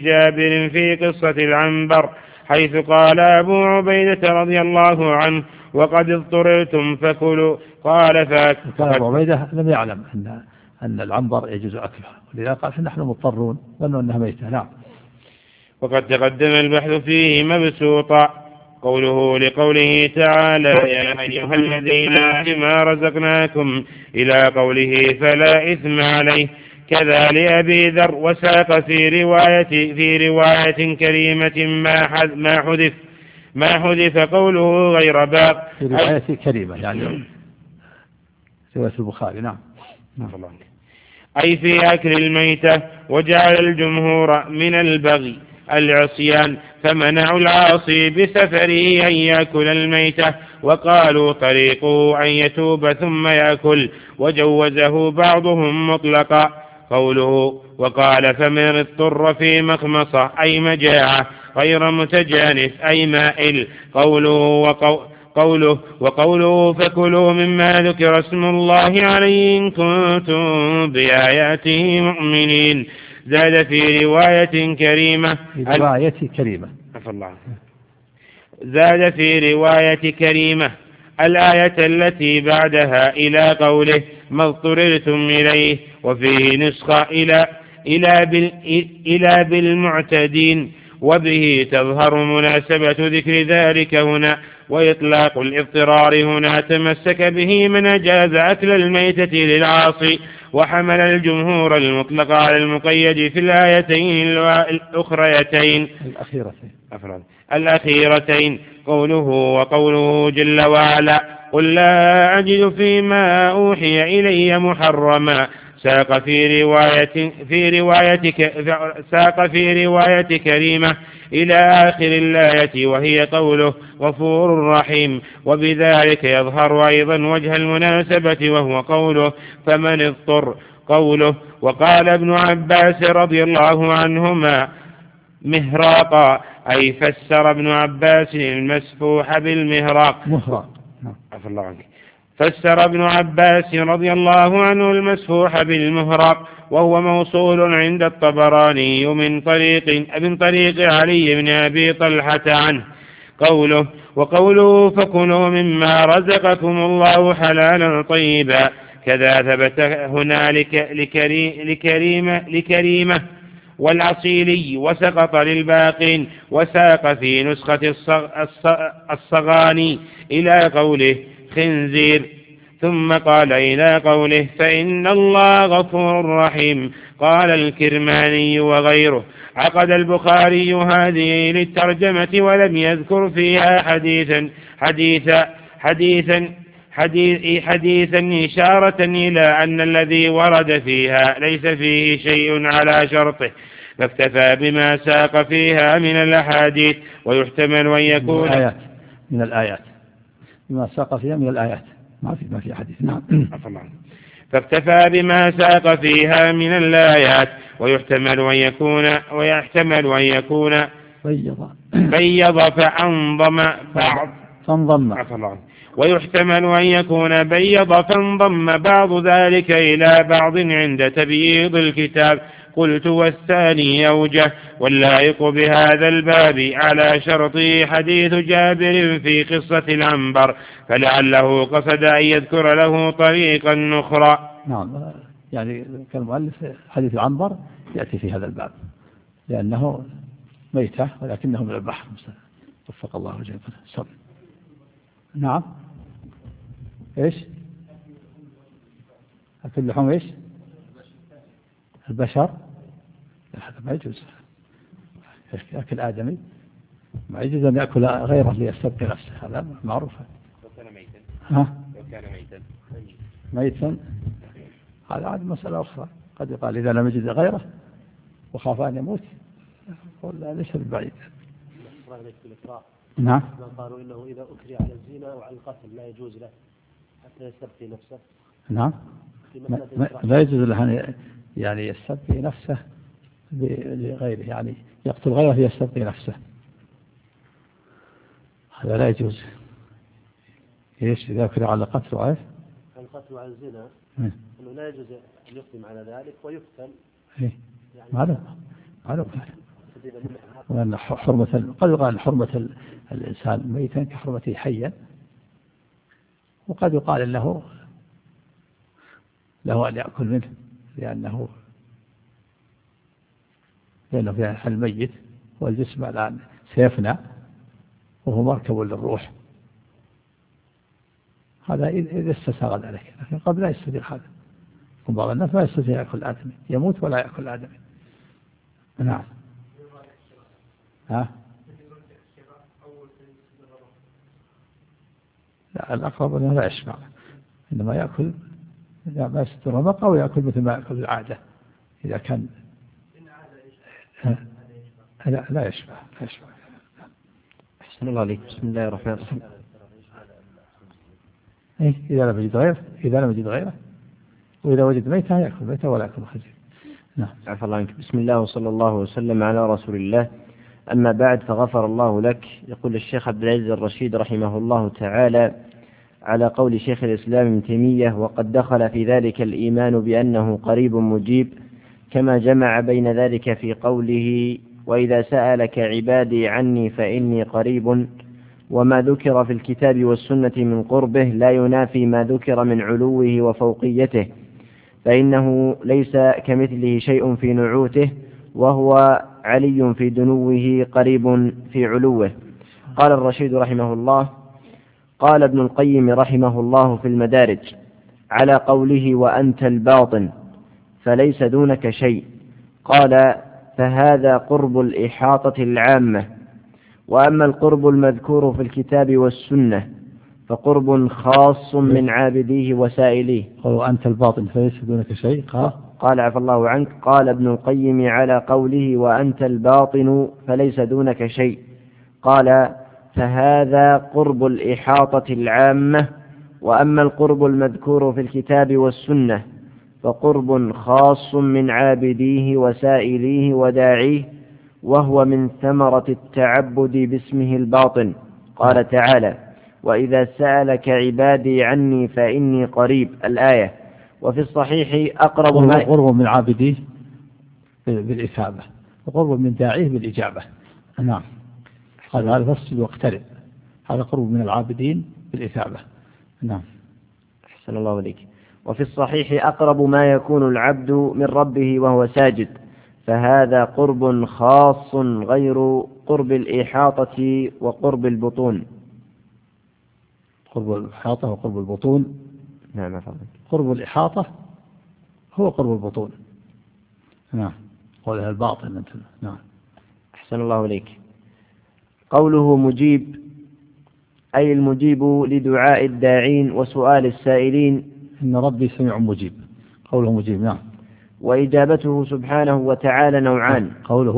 جابر في قصة العنبر، حيث قال أبو عبيدة رضي الله عنه: وقد اضطررتم فكلوا. قال كان أبو عبيدة لم يعلم أن العنبر يجوز أكلها، ولذا قال نحن مضطرون، ظنوا أنها ميتة. نعم. وقد تقدم البحث فيه مبسوطا. قوله لقوله تعالى: يا أيها الذين ما رزقناكم، إلى قوله: فلا إثم عليه. كذا لأبي ذر. وساق في رواية كريمة ما حذف قوله غير باق. في رواية كريمة يعني رواية البخاري. نعم. أي في أكل الميتة. وجعل الجمهور من البغي العصيان، فمنعوا العاصي بسفره أن يأكل الميتة، وقالوا طريقه أن يتوب ثم يأكل، وجوزه بعضهم مطلقا. قوله: وقال: فمن اضطر في مخمصة أي مجاعة غير متجانف أي مائل. وقوله: فكلوا مما ذكر اسم الله عليه إن كنتم بآياته مؤمنين. زاد في رواية كريمة الآية التي بعدها إلى قوله: ما اضطررتم إليه. وفيه نسخة إلى بالمعتدين، وبه تظهر مناسبة ذكر ذلك هنا. وإطلاق الاضطرار هنا تمسك به من أجاز أكل الميتة للعاصي، وحمل الجمهور المطلق على المقيد في الآيتين الأخيرتين. وقوله جل وعلا: قل لا أجد فيما أوحي إلي محرما. ساق في رواية كريمة إلى آخر الآية، وهي قوله: غفور رحيم. وبذلك يظهر أيضا وجه المناسبة، وهو قوله: فمن اضطر. قوله: وقال ابن عباس رضي الله عنهما: مهراقا، أي فسر ابن عباس المسفوح بالمهراق. فسر ابن عباس رضي الله عنه المسفوح بالمهراق، وهو موصول عند الطبراني من طريق علي بن أبي طلحة عنه. وقوله: فكلوا مما رزقكم الله حلالا طيبا. كذا ثبت هنا لكريمة والعصيلي، وسقط للباقين. وساق في نسخة الصغاني إلى قوله: خنزير، ثم قال إلى قوله: فإن الله غفور رحيم. قال الكرماني وغيره: عقد البخاري هذه للترجمة ولم يذكر فيها حديثا إشارة إلى أن الذي ورد فيها ليس فيه شيء على شرطه، فاكتفى بما ساق فيها من الأحاديث. ويحتمل أن يكون من الآيات بما ساق فيها من الآيات، ما في حديث. نعم. فاكتفى بما ساق فيها من الآيات. ويحتمل أن يكون بيض فانضم بعض ذلك إلى بعض عند تبييض الكتاب. قلت: والثاني أوجه. واللائق بهذا الباب على شرطه حديث جابر في قصة العنبر، فلعله قصد أن يذكر له طريقا أخرى. نعم، يعني كالمؤلف حديث العنبر يأتي في هذا الباب لأنه ميتة ولكنه من البحر. وفق الله جميعا. نعم. إيش؟ أكل لحوم إيش؟ البشر؟ هذا ما يجوز. أكل آدمي ما يجوز أن يأكل غيره ليستبقي نفسه، هذا معروف. لو كان ميتا هذا عاد مسألة أخرى. قد يقال إذا لم يجد غيره وخاف أن يموت ولا ليس بالبعيد. نعم. قالوا إنه إذا أكره على الزنا أو على القتل لا يجوز له حتى يستبقي نفسه. نعم. لا يجوز له يعني يستبقي نفسه لغيره، يعني يقتل غيره ليستبقي نفسه، هذا لا يجوز. إيش إذا أكره على القتل وعيف؟ القتل على الزنا أنه لا يجوز أن يقدم على ذلك ويقتل. معلوم. وأن حرمة قد يقال حرمة الإنسان ميتا كحرمته حيا، وقد يقال له أن يأكل منه لأنه في حال الميت، والجسم الآن سيفنى وهو مركب للروح، هذا إذا استساغ ذلك، لكن قبل لا يستطيع هذا. بعض الناس ما يستطيع يأكل آدمي، يموت ولا يأكل آدمي. نعم. لا، الأقرب أنه لا يشبع، إنما يأكل ما يستطيع رمق، أو يأكل مثل ما يأكل العادة إذا كان لا يشبع. أحسن الله عليك. بسم الله الرحمن الرحيم. إذا لم يجد غيره، وإذا وجد ميتة يأكل ميتة ولا يأكل خنزير. نعم. عفى الله عنك. بسم الله وصلى الله وسلم على رسول الله. أما بعد، فغفر الله لك. يقول الشيخ عبد العزيز الرشيد رحمه الله تعالى على قول شيخ الإسلام ابن تيمية: وقد دخل في ذلك الإيمان بأنه قريب مجيب، كما جمع بين ذلك في قوله: وإذا سألك عبادي عني فإني قريب. وما ذكر في الكتاب والسنة من قربه لا ينافي ما ذكر من علوه وفوقيته، فإنه ليس كمثله شيء في نعوته، وهو علي في دنوه قريب في علوه. قال الرشيد رحمه الله: قال ابن القيم رحمه الله في المدارج على قوله: وأنت الباطن فليس دونك شيء، قال: فهذا قرب الإحاطة العامة. وأما القرب المذكور في الكتاب والسنة فقرب خاص من عابديه وسائليه. وأنت الباطن فليس دونك شيء، قال عفى الله عنك. قال ابن القيم على قوله: وأنت الباطن فليس دونك شيء، قال: فهذا قرب الإحاطة العامة. وأما القرب المذكور في الكتاب والسنة فقرب خاص من عابديه وسائليه وداعيه، وهو من ثمرة التعبد باسمه الباطن. قال تعالى: وإذا سألك عبادي عني فإني قريب، الآية. وفي الصحيح أقرب ما قرب من عابديه بالإثابة، وقرب من داعيه بالإجابة. نعم. هذا فصل واقترب، هذا قرب من العابدين بالإثابة. نعم. أحسن الله عليك. وفي الصحيح أقرب ما يكون العبد من ربه وهو ساجد، فهذا قرب خاص غير قرب الإحاطة وقرب البطون. قرب الإحاطة وقرب البطون. نعم فضل. قرب الإحاطة هو قرب البطون. نعم. قولها الباطن. نعم. أحسن الله عليك. قوله مجيب أي المجيب لدعاء الداعين وسؤال السائلين. إن ربي سميع مجيب. قوله مجيب. نعم. وإجابته سبحانه وتعالى نوعان.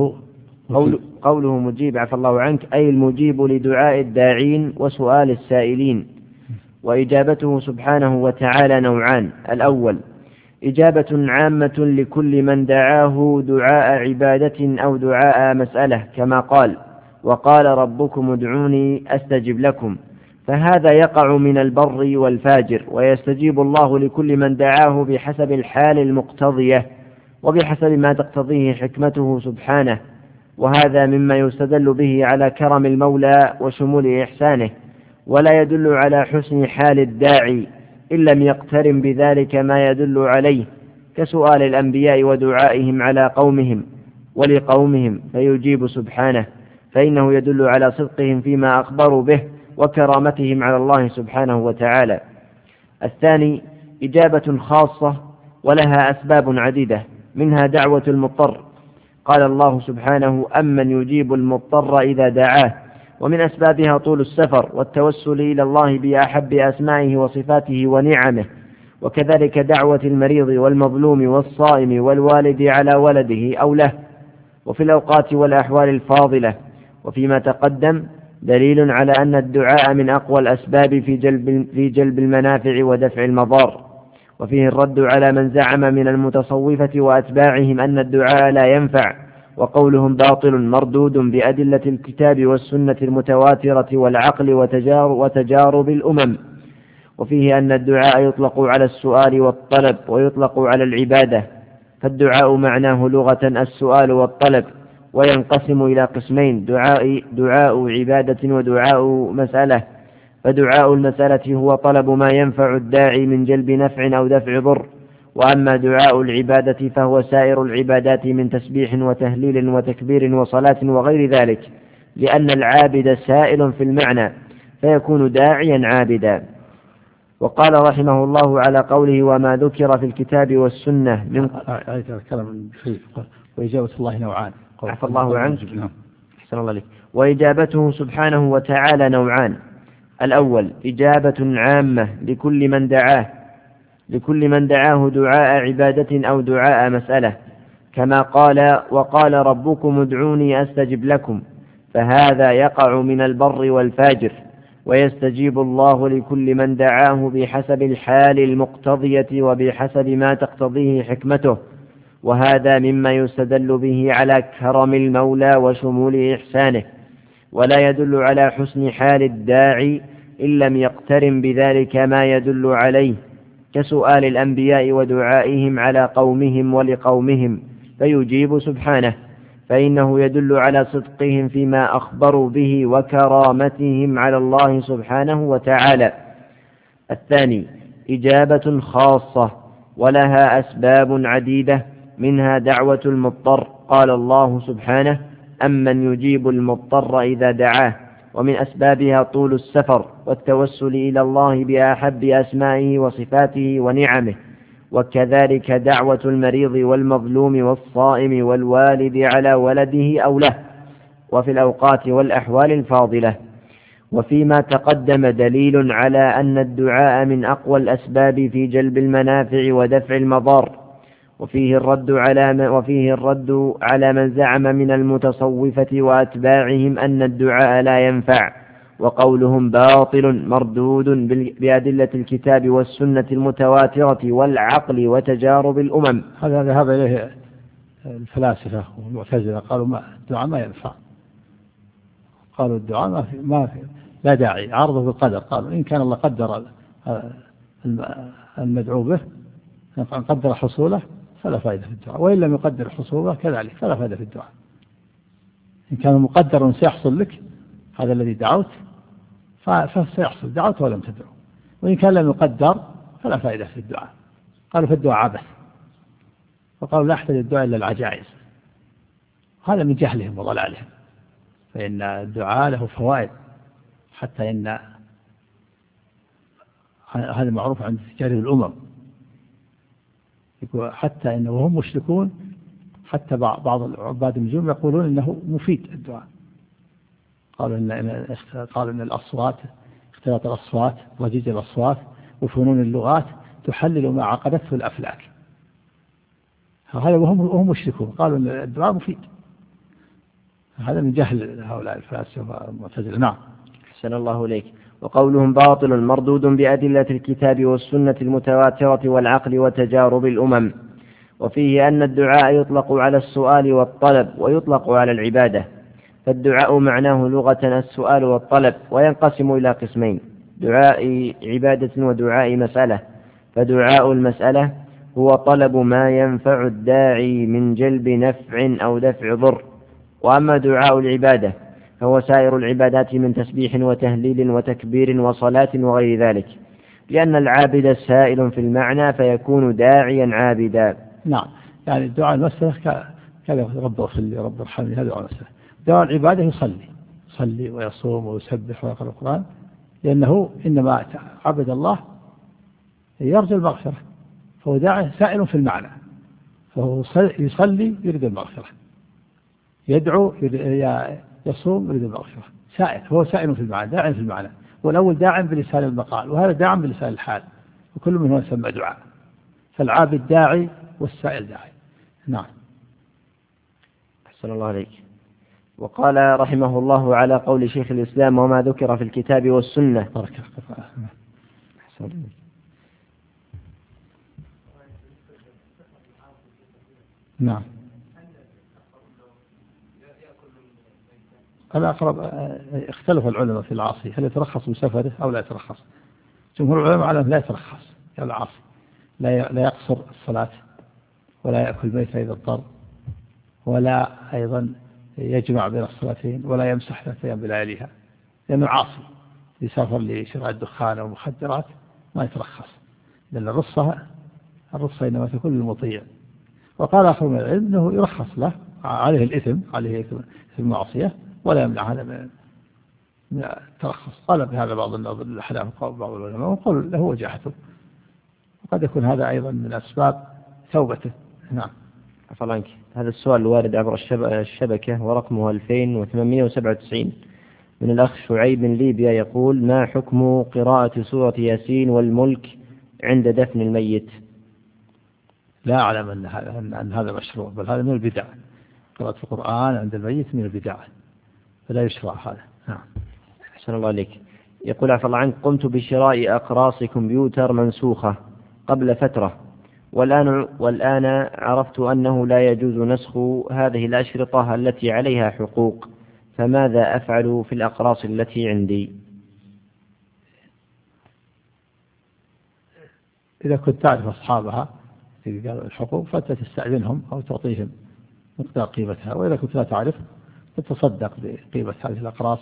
قوله مجيب عفى الله عنك أي المجيب لدعاء الداعين وسؤال السائلين. وإجابته سبحانه وتعالى نوعان: الأول إجابة عامة لكل من دعاه دعاء عبادة أو دعاء مسألة، كما قال: وقال ربكم ادعوني أستجب لكم، فهذا يقع من البر والفاجر، ويستجيب الله لكل من دعاه بحسب الحال المقتضية وبحسب ما تقتضيه حكمته سبحانه. وهذا مما يستدل به على كرم المولى وشمول إحسانه، ولا يدل على حسن حال الداعي إن لم يقترن بذلك ما يدل عليه، كسؤال الأنبياء ودعائهم على قومهم ولقومهم فيجيب سبحانه، فإنه يدل على صدقهم فيما أخبروا به وكرامتهم على الله سبحانه وتعالى. الثاني إجابة خاصة ولها أسباب عديدة، منها دعوة المضطر. قال الله سبحانه: أمن يجيب المضطر إذا دعاه. ومن أسبابها طول السفر والتوسل إلى الله بأحب أسمائه وصفاته ونعمه، وكذلك دعوة المريض والمظلوم والصائم والوالد على ولده أو له، وفي الأوقات والأحوال الفاضلة. وفيما تقدم دليل على أن الدعاء من أقوى الأسباب في جلب المنافع ودفع المضار. وفيه الرد على من زعم من المتصوفة وأتباعهم أن الدعاء لا ينفع، وقولهم باطل مردود بأدلة الكتاب والسنة المتواترة والعقل وتجارب الأمم. وفيه أن الدعاء يطلق على السؤال والطلب ويطلق على العبادة، فالدعاء معناه لغة السؤال والطلب، وينقسم إلى قسمين: دعاء عبادة ودعاء مسألة. فدعاء المسألة هو طلب ما ينفع الداعي من جلب نفع أو دفع ضر. وأما دعاء العبادة فهو سائر العبادات من تسبيح وتهليل وتكبير وصلاة وغير ذلك، لأن العابد سائل في المعنى فيكون داعيا عابدا. وقال رحمه الله على قوله: وما ذكر في الكتاب والسنة من وإجابة الله نوعان. عفى الله عنك. أحسن الله عليك. وإجابته سبحانه وتعالى نوعان: الأول إجابة عامة لكل من دعاه دعاء عبادة أو دعاء مسألة، كما قال: وقال ربكم ادعوني أستجب لكم، فهذا يقع من البر والفاجر، ويستجيب الله لكل من دعاه بحسب الحال المقتضية وبحسب ما تقتضيه حكمته. وهذا مما يستدل به على كرم المولى وشمول إحسانه، ولا يدل على حسن حال الداعي إن لم يقترن بذلك ما يدل عليه، كسؤال الأنبياء ودعائهم على قومهم ولقومهم فيجيب سبحانه، فإنه يدل على صدقهم فيما أخبروا به وكرامتهم على الله سبحانه وتعالى. الثاني إجابة خاصة ولها أسباب عديدة، منها دعوة المضطر، قال الله سبحانه: أمن يجيب المضطر إذا دعاه. ومن أسبابها طول السفر والتوسل إلى الله بأحب أسمائه وصفاته ونعمه، وكذلك دعوة المريض والمظلوم والصائم والوالد على ولده أو له، وفي الأوقات والأحوال الفاضلة. وفيما تقدم دليل على أن الدعاء من أقوى الأسباب في جلب المنافع ودفع المضار، وفيه الرد على من زعم من المتصوفة وأتباعهم أن الدعاء لا ينفع، وقولهم باطل مردود بأدلة الكتاب والسنة المتواترة والعقل وتجارب الأمم. هذا ذهب إليه الفلاسفة والمعتزلة، قالوا الدعاء ما ينفع، قالوا الدعاء ما في لا داعي، عرضه بالقدر. قالوا إن كان الله قدر المدعو به، إن قدر حصوله فلا فائدة في الدعاء، وإن لم يقدر حصوله كذلك فلا فائدة في الدعاء. إن كان مقدر سيحصل لك هذا الذي دعوت فسيحصل، دعوت ولم تدعو. وإن كان لم يقدر فلا فائدة في الدعاء. قالوا في الدعاء عبث، وقالوا لا يحتاج الدعاء إلا العجائز. هذا من جهلهم وضلالهم، فإن الدعاء له فوائد، حتى إن هذا معروف عند تجارب الأمم، يقول حتى إنه وهم مشركون، حتى بعض العباد النجوم يقولون إنه مفيد الدعاء. قالوا إن الأصوات، اختلاط الأصوات، ضجيج الأصوات وفنون اللغات تحلل ما عقدته الأفلاك. هذا وهم مشركون قالوا إن الدعاء مفيد. هذا من جهل هؤلاء الفلاسفة والمعتزلة. نعم. أحسن الله إليك. وقولهم باطل مردود بأدلة الكتاب والسنة المتواترة والعقل وتجارب الأمم. وفيه أن الدعاء يطلق على السؤال والطلب ويطلق على العبادة، فالدعاء معناه لغة السؤال والطلب، وينقسم إلى قسمين: دعاء عبادة ودعاء مسألة. فدعاء المسألة هو طلب ما ينفع الداعي من جلب نفع أو دفع ضر. وأما دعاء العبادة فهو سائر العبادات من تسبيح وتهليل وتكبير وصلاة وغير ذلك، لأن العابد سائل في المعنى فيكون داعيا عابدا. نعم، يعني الدعاء المسألة كذا: رب اغفر لي، رب ارحمني، هذا دعاء المسألة. دعاء العبادة يصلي ويصوم ويسبح ويقرأ القرآن، لأنه إنما عبد الله يرجو المغفرة، فهو داعي سائل في المعنى، فهو يصلي يريد المغفرة، يدعو يصوم يريد المغفرة، سائل، هو سائل في المعنى، داعي في المعنى. والأول داعي بلسان المقال، وهذا داعي بلسان الحال، وكل منهم يسمى دعاء. فالعابد داعي والسائل داعي. نعم. أحسن الله عليك. وقال رحمه الله على قول شيخ الإسلام: وما ذكر في الكتاب والسنة. نعم. الأقرب اختلف العلماء في العاصي، هل يترخص بسفره أو لا يترخص. جمهور العلماء على لا يترخص، العاصي لا يقصر الصلاة، ولا يأكل ميتة إذا اضطر، ولا أيضا يجمع بين الصلاتين ولا يمسح 3 أيام بلياليها، لأنه عاصي يسافر لشراء الدخان أو المخدرات ما يترخص، لأن الرخصة إنما تكون للمطيع. وقال آخر من العلم أنه يرخص له، عليه الإثم، عليه إثم المعصية، ولا يمنع هذا من الترخص. قال بهذا بعض الأحناف وبعض العلماء، وقالوا له وجاهته، وقد يكون هذا أيضا من أسباب توبته. نعم. عفوا عنك، هذا السؤال الوارد عبر الشبكة ورقمه 2897 من الأخ شعيب من ليبيا، يقول: ما حكم قراءة سورة ياسين والملك عند دفن الميت؟ لا أعلم أن هذا مشروع، بل هذا من البدع. قراءة القرآن عند الميت من البدع، فلا يشرع هذا. نعم. أحسن الله عليك. يقول: عفوا الله عنك، قمت بشراء أقراص كمبيوتر منسوخة قبل فترة، والآن عرفت أنه لا يجوز نسخ هذه الأشرطة التي عليها حقوق، فماذا أفعل في الأقراص التي عندي؟ إذا كنت تعرف أصحابها في الحقوق فأنت تستأذنهم أو تعطيهم مقدار قيمتها، وإذا كنت لا تعرف تتصدق بقيمة هذه الأقراص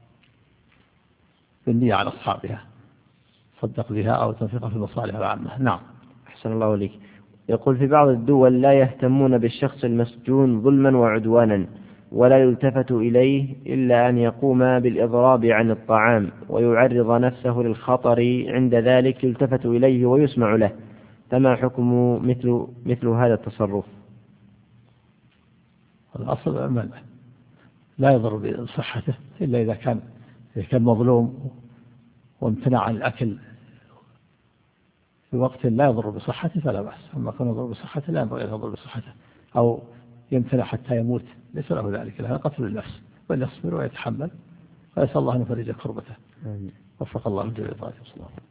بالنية على أصحابها، تصدق بها أو تنفقها في المصالح العامة. نعم. أحسن الله عليك. يقول: في بعض الدول لا يهتمون بالشخص المسجون ظلما وعدوانا، ولا يلتفت إليه إلا أن يقوم بالإضراب عن الطعام ويعرض نفسه للخطر، عند ذلك يلتفت إليه ويسمع له، فما حكم مثل هذا التصرف؟ الأصل منع، لا يضر بصحته إلا إذا كان مظلوم وامتنع عن الأكل في وقت لا يضر بصحته فلا بأس، أما كان يضر بصحته لا ينبغي أن يضر بصحته، أو يمتنع حتى يموت ليس له ذلك، لهذا قتل النفس، بل يصبر ويتحمل، ويسأل الله أن يفرج كربته. وفق الله جل وعلا.